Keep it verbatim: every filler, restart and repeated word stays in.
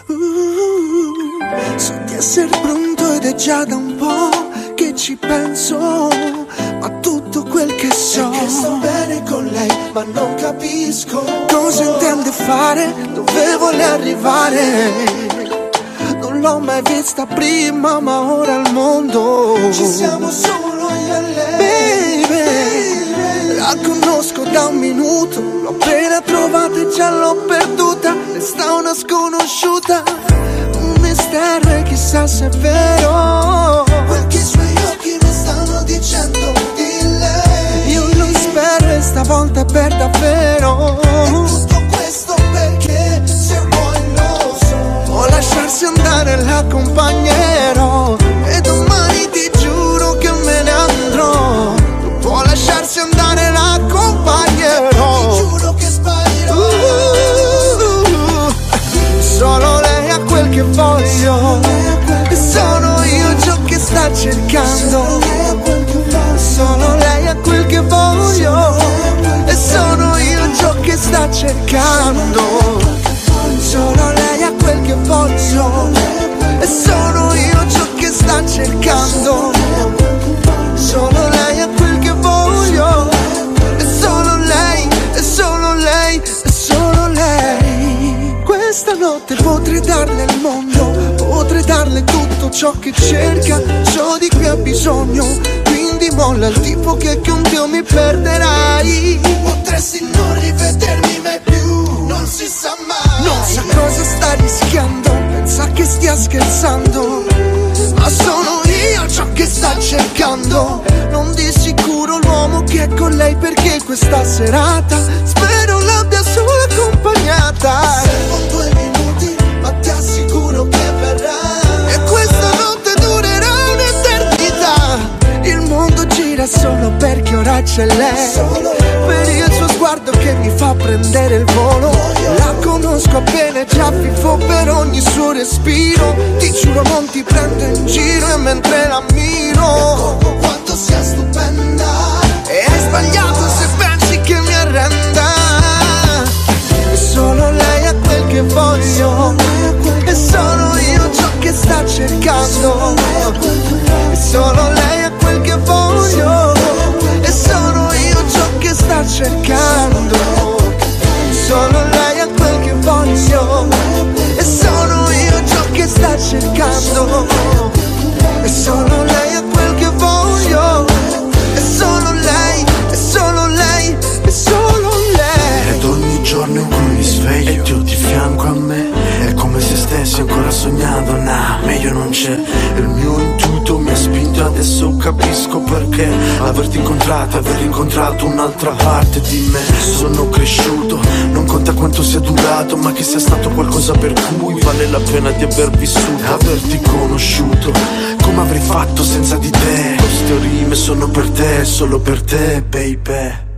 uh, so di essere pronto ed è già da un po' che ci penso, ma tutto quel che so è che sto bene con lei, ma non capisco cosa intende fare, dove vuole arrivare. Non l'ho mai vista prima, ma ora al mondo ci siamo solo io e lei. Baby, la conosco da un minuto, l'ho appena trovata e già l'ho perduta. Resta una sconosciuta, un mistero e chissà se è vero quel che i suoi occhi mi stanno dicendo di lei. Io lo spero e stavolta è per davvero. E tutto questo perché se vuoi lo so, può lasciarsi andare, la accompagnerò e domani ti giuro che me ne andrò. Può lasciarsi andare, la accompagnerò. ti giuro che sparirò. uh, Solo lei ha quel che voglio e sono io ciò che sta cercando. Solo lei ha quel che voglio e sono io ciò che sta cercando. Solo lei ha quel che voglio e sono io ciò che sta cercando. Solo lei ha quel che voglio e solo lei, e solo lei, e solo lei. Questa notte potrei darle il mondo, potrei darle tutto ciò che cerca, ciò di cui ha bisogno. Quindi molla il tipo che con Dio mi perderai. Potresti non rivedermi mai più, non si sa mai. Non sa cosa sta rischiando, pensa che stia scherzando, ma sono io ciò che sta cercando. Non di sicuro l'uomo che è con lei, perché questa serata spero l'abbia solo accompagnata. Servono due minuti, ma ti assicuro che verrà. E questa notte durerà un'eternità. Il mondo gira solo perché ora c'è lei. Solo per il suo sguardo che mi fa prendere il volo. La conosco appena e già vivo per ogni suo respiro. Ti giuro non ti prendo in giro e mentre la miro ecco quanto sia stupenda. E hai sbagliato se pensi che mi arrenda. E solo lei ha quel che voglio e sono io ciò che sta cercando. E solo lei ha quel che voglio e sono io ciò che sta cercando. Solo lei ha quel che voglio e sono io ciò che sta cercando. E solo lei ha quel che voglio e solo lei, e solo lei, e solo lei. Ed ogni giorno in cui mi sveglio e ti ho di fianco a me, è come se stessi ancora sognando. Nah, meglio non c'è. Il mio intuito mi ha spinto, adesso capisco perché averti incontrato, aver incontrato un'altra parte di me. Sono cresciuto, non conta quanto sia durato, ma che sia stato qualcosa per cui vale la pena di aver vissuto, averti conosciuto. Come avrei fatto senza di te? Queste rime sono per te, solo per te, baby.